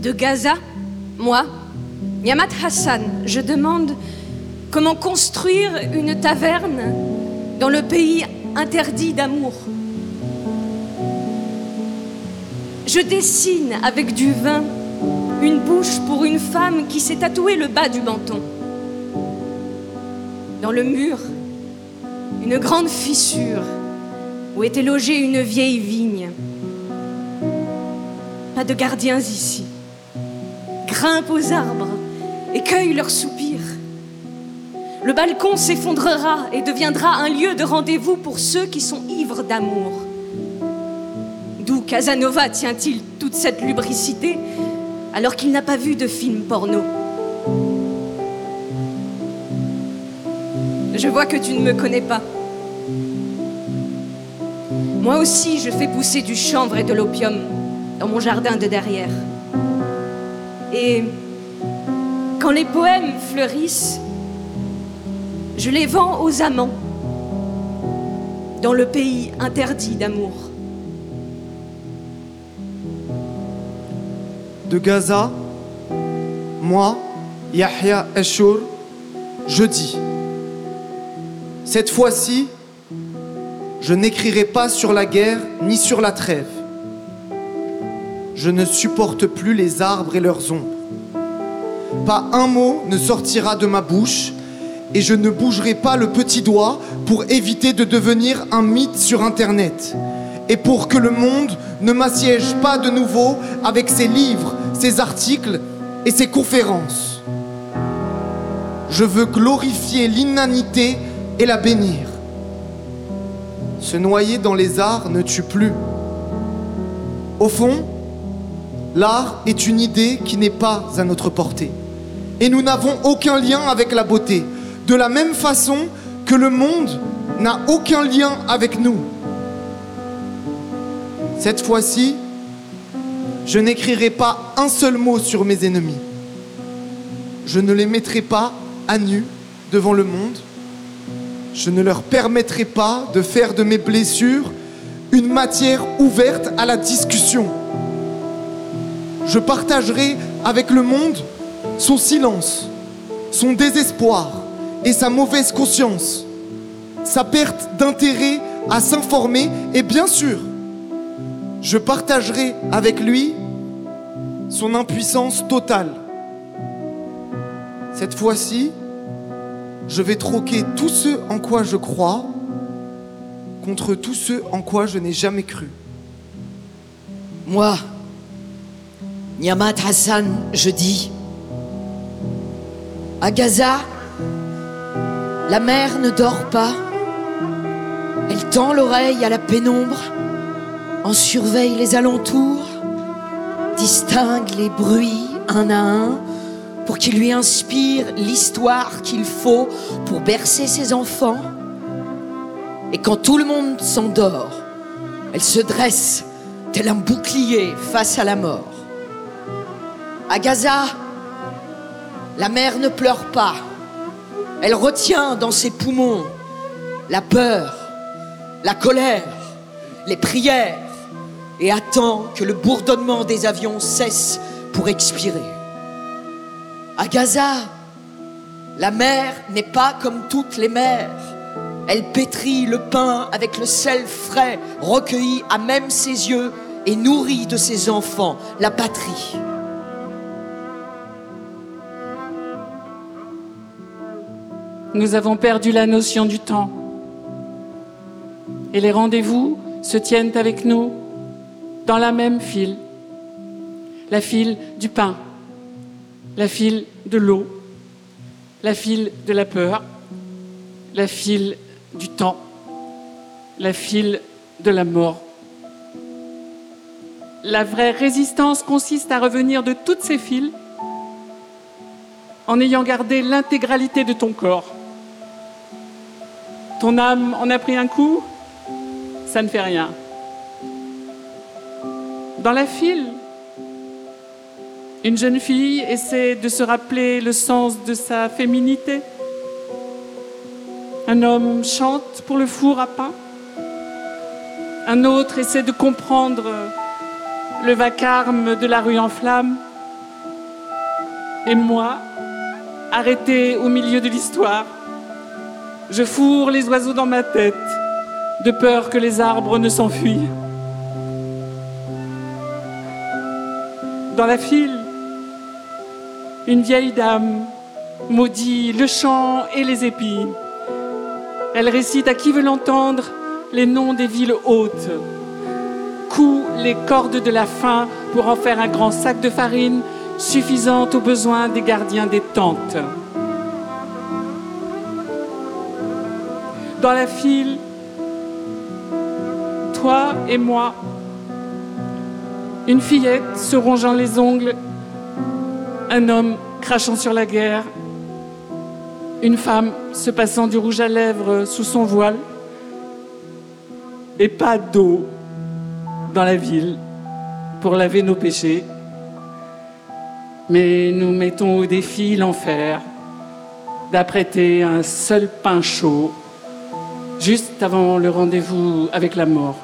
De Gaza, moi, Niamat Hassan, je demande comment construire une taverne dans le pays interdit d'amour. Je dessine avec du vin une bouche pour une femme qui s'est tatouée le bas du menton. Dans le mur, une grande fissure où était logée une vieille vigne. Pas de gardiens ici. Grimpe aux arbres et cueille leurs soupirs. Le balcon s'effondrera et deviendra un lieu de rendez-vous pour ceux qui sont ivres d'amour. D'où Casanova tient-il toute cette lubricité alors qu'il n'a pas vu de film porno? Je vois que tu ne me connais pas. Moi aussi, je fais pousser du chanvre et de l'opium dans mon jardin de derrière. Et quand les poèmes fleurissent, je les vends aux amants dans le pays interdit d'amour. De Gaza, moi, Yahya Eshour, je dis, cette fois-ci, je n'écrirai pas sur la guerre ni sur la trêve. Je ne supporte plus les arbres et leurs ombres. Pas un mot ne sortira de ma bouche et je ne bougerai pas le petit doigt pour éviter de devenir un mythe sur Internet et pour que le monde ne m'assiège pas de nouveau avec ses livres, ses articles et ses conférences. Je veux glorifier l'inanité et la bénir. Se noyer dans les arts ne tue plus. Au fond, l'art est une idée qui n'est pas à notre portée. Et nous n'avons aucun lien avec la beauté, de la même façon que le monde n'a aucun lien avec nous. Cette fois-ci, je n'écrirai pas un seul mot sur mes ennemis. Je ne les mettrai pas à nu devant le monde. Je ne leur permettrai pas de faire de mes blessures une matière ouverte à la discussion. Je partagerai avec le monde son silence, son désespoir et sa mauvaise conscience, sa perte d'intérêt à s'informer et bien sûr, je partagerai avec lui son impuissance totale. Cette fois-ci, je vais troquer tout ce en quoi je crois contre tout ce en quoi je n'ai jamais cru. Moi, Niamat Hassan, je dis, à Gaza, la mer ne dort pas. Elle tend l'oreille à la pénombre, en surveille les alentours, distingue les bruits un à un pour qu'ils lui inspirent l'histoire qu'il faut pour bercer ses enfants. Et quand tout le monde s'endort, elle se dresse tel un bouclier face à la mort. À Gaza, la mer ne pleure pas. Elle retient dans ses poumons la peur, la colère, les prières et attend que le bourdonnement des avions cesse pour expirer. À Gaza, la mer n'est pas comme toutes les mers. Elle pétrit le pain avec le sel frais recueilli à même ses yeux et nourrit de ses enfants la patrie. Nous avons perdu la notion du temps. Et les rendez-vous se tiennent avec nous dans la même file. La file du pain, la file de l'eau, la file de la peur, la file du temps, la file de la mort. La vraie résistance consiste à revenir de toutes ces files en ayant gardé l'intégralité de ton corps. Ton âme en a pris un coup, ça ne fait rien. Dans la file, une jeune fille essaie de se rappeler le sens de sa féminité. Un homme chante pour le four à pain. Un autre essaie de comprendre le vacarme de la rue en flammes. Et moi, arrêté au milieu de l'histoire, je fourre les oiseaux dans ma tête, de peur que les arbres ne s'enfuient. Dans la file, une vieille dame maudit le champ et les épis. Elle récite à qui veut l'entendre les noms des villes hautes, coud les cordes de la faim pour en faire un grand sac de farine suffisant aux besoins des gardiens des tentes. Dans la file, toi et moi, une fillette se rongeant les ongles, un homme crachant sur la guerre, une femme se passant du rouge à lèvres sous son voile, et pas d'eau dans la ville pour laver nos péchés. Mais nous mettons au défi l'enfer d'apprêter un seul pain chaud juste avant le rendez-vous avec la mort.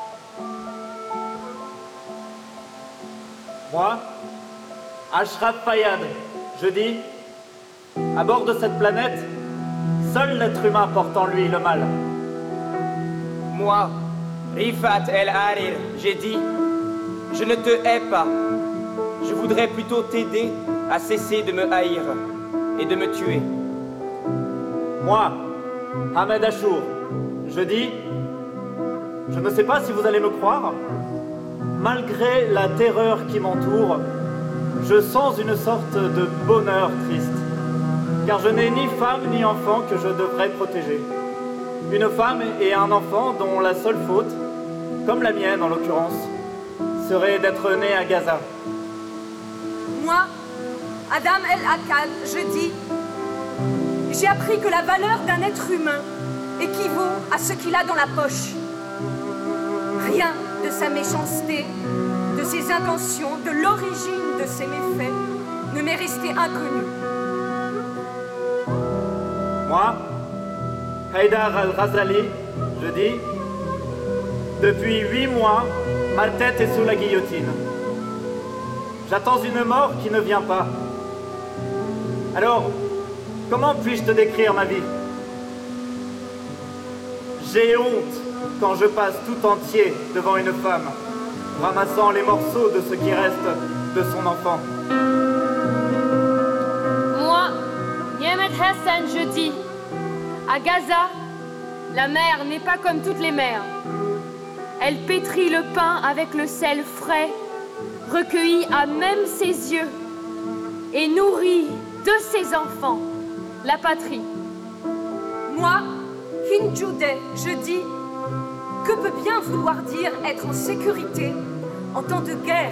Moi, Ashraf Fayyad, je dis, à bord de cette planète, seul l'être humain porte en lui le mal. Moi, Rifat El Harir, j'ai dit, je ne te hais pas. Je voudrais plutôt t'aider à cesser de me haïr et de me tuer. Moi, Ahmed Achour, je dis, je ne sais pas si vous allez me croire, malgré la terreur qui m'entoure, je sens une sorte de bonheur triste, car je n'ai ni femme ni enfant que je devrais protéger. Une femme et un enfant dont la seule faute, comme la mienne en l'occurrence, serait d'être né à Gaza. Moi, Adam El-Akal, je dis, j'ai appris que la valeur d'un être humain équivaut à ce qu'il a dans la poche. Rien de sa méchanceté, de ses intentions, de l'origine de ses méfaits ne m'est resté inconnu. Moi, Haïdar Al-Ghazali, je dis, depuis 8 mois, ma tête est sous la guillotine. J'attends une mort qui ne vient pas. Alors, comment puis-je te décrire ma vie? J'ai honte quand je passe tout entier devant une femme, ramassant les morceaux de ce qui reste de son enfant. Moi, Niamet Hassan, je dis, à Gaza, la mer n'est pas comme toutes les mers. Elle pétrit le pain avec le sel frais, recueilli à même ses yeux, et nourrit de ses enfants la patrie. Moi, Hinjoudeh, je dis, que peut bien vouloir dire être en sécurité en temps de guerre?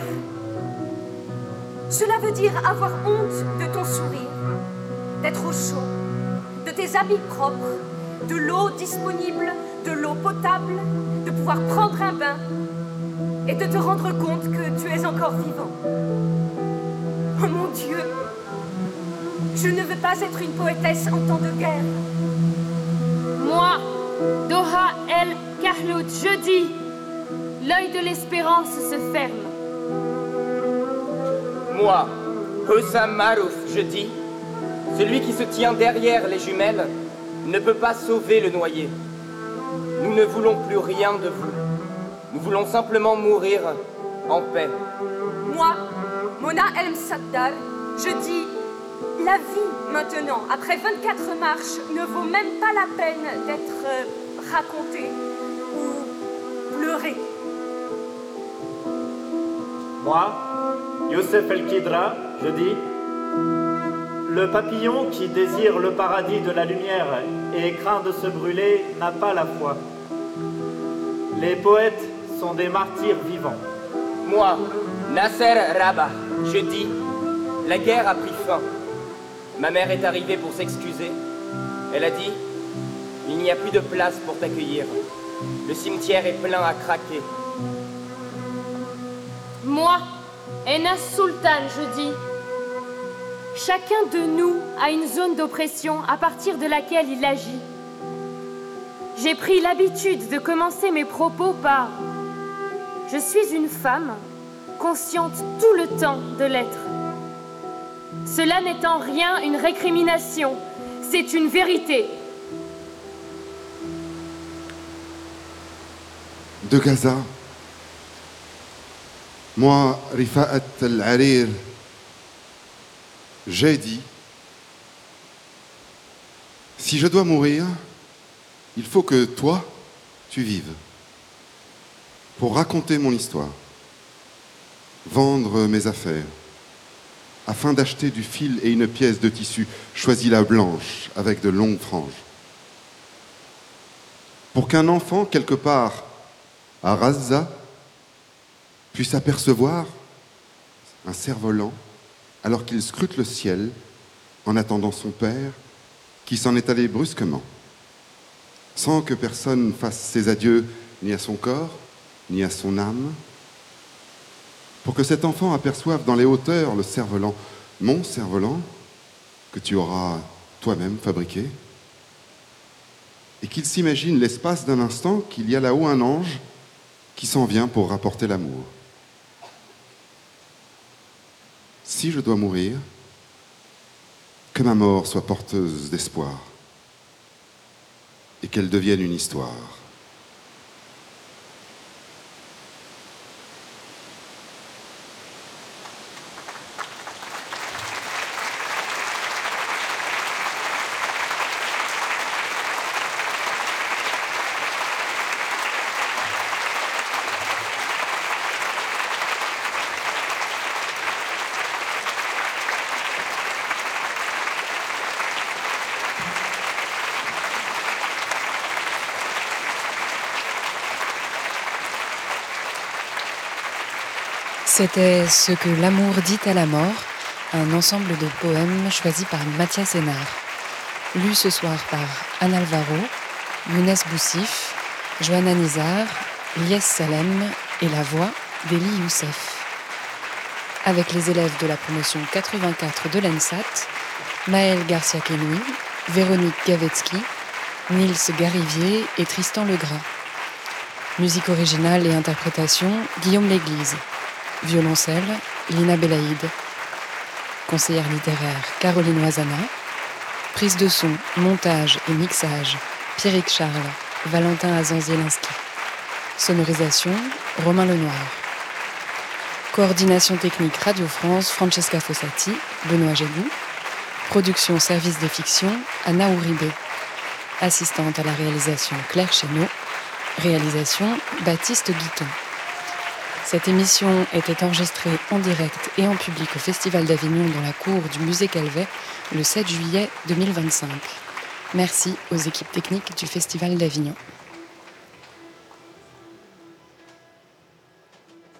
Cela veut dire avoir honte de ton sourire, d'être au chaud, de tes habits propres, de l'eau disponible, de l'eau potable, de pouvoir prendre un bain et de te rendre compte que tu es encore vivant. Oh mon Dieu, je ne veux pas être une poétesse en temps de guerre. Moi, Doha El Kahlout, je dis, l'œil de l'espérance se ferme. Moi, Hussam Marouf, je dis, celui qui se tient derrière les jumelles ne peut pas sauver le noyé. Nous ne voulons plus rien de vous. Nous voulons simplement mourir en paix. Moi, Mona El Msaddar, je dis, la vie maintenant, après 24 marches, ne vaut même pas la peine d'être racontée ou pleurée. Moi, Youssef El-Kidra, je dis, le papillon qui désire le paradis de la lumière et craint de se brûler n'a pas la foi. Les poètes sont des martyrs vivants. Moi, Nasser Rabah, je dis, la guerre a pris fin. Ma mère est arrivée pour s'excuser. Elle a dit, il n'y a plus de place pour t'accueillir. Le cimetière est plein à craquer. Moi, Enas Sultan, je dis, chacun de nous a une zone d'oppression à partir de laquelle il agit. J'ai pris l'habitude de commencer mes propos par « Je suis une femme, consciente tout le temps de l'être. Cela n'est en rien une récrimination, c'est une vérité. De Gaza, moi, Rifa'at Al-Harir, j'ai dit, si je dois mourir, il faut que toi, tu vives, pour raconter mon histoire, vendre mes affaires, afin d'acheter du fil et une pièce de tissu, choisis la blanche, avec de longues franges. Pour qu'un enfant, quelque part à Gaza, puisse apercevoir un cerf-volant alors qu'il scrute le ciel en attendant son père qui s'en est allé brusquement, sans que personne fasse ses adieux ni à son corps, ni à son âme, pour que cet enfant aperçoive dans les hauteurs le cerf-volant, mon cerf-volant, que tu auras toi-même fabriqué, et qu'il s'imagine l'espace d'un instant qu'il y a là-haut un ange qui s'en vient pour rapporter l'amour. Si je dois mourir, que ma mort soit porteuse d'espoir et qu'elle devienne une histoire. C'était Ce que l'amour dit à la mort, un ensemble de poèmes choisis par Mathias Hénard. Lu ce soir par Anne Alvaro, Younes Boussif, Johanna Nizar, Lies Salem et la voix d'Eli Youssef. Avec les élèves de la promotion 84 de l'ENSAT, Maëlle Garcia-Kenoui, Véronique Gavetsky, Nils Garivier et Tristan Legras. Musique originale et interprétation, Guillaume L'Église. Violoncelle, Lina Belaïd. Conseillère littéraire, Caroline Wazana. Prise de son, montage et mixage, Pierrick Charles, Valentin Azan-Zielinski. Sonorisation, Romain Lenoir. Coordination technique Radio France, Francesca Fossati, Benoît Gédou. Production Service des fictions, Anna Ouribé. Assistante à la réalisation, Claire Chéneau. Réalisation, Baptiste Guiton. Cette émission était enregistrée en direct et en public au Festival d'Avignon dans la cour du Musée Calvet le 7 juillet 2025. Merci aux équipes techniques du Festival d'Avignon.